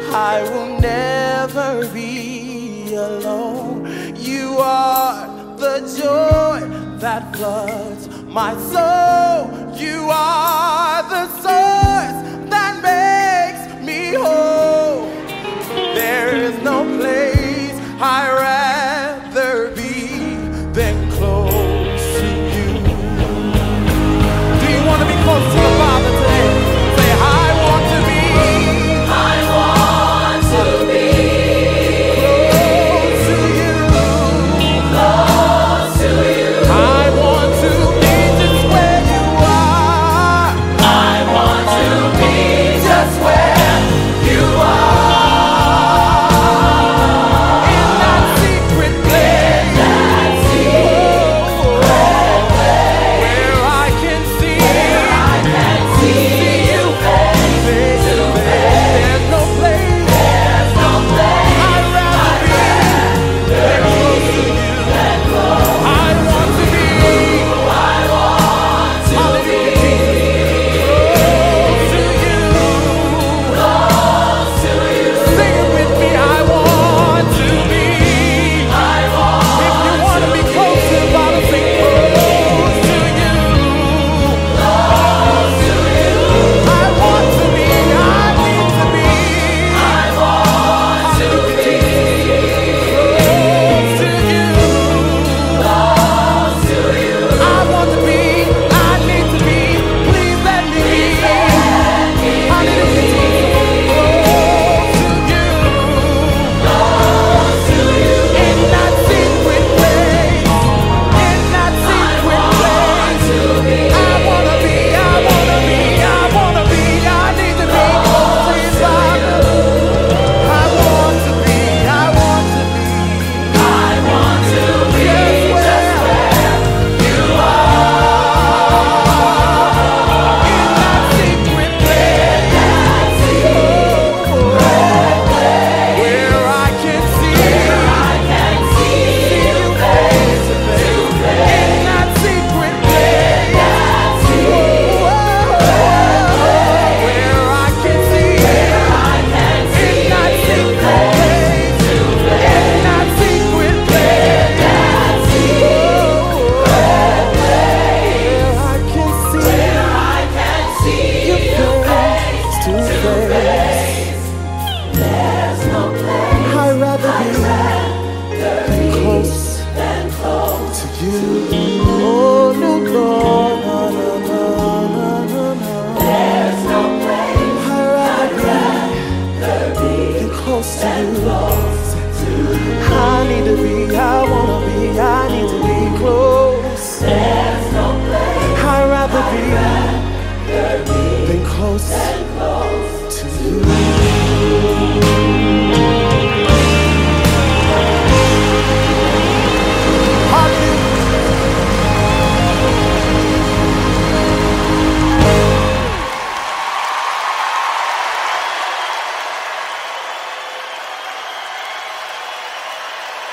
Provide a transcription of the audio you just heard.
I will never be alone. You are the joy that floods my soul. You are the source that makes me whole. There is no place I'd rather be than close to you. Do you want to be close to the Father today? Say, I want to be. I want to be close to you. Close to you. I want to be just where you are. I want to be just where you are. Close to you. I need to be, I wanna be.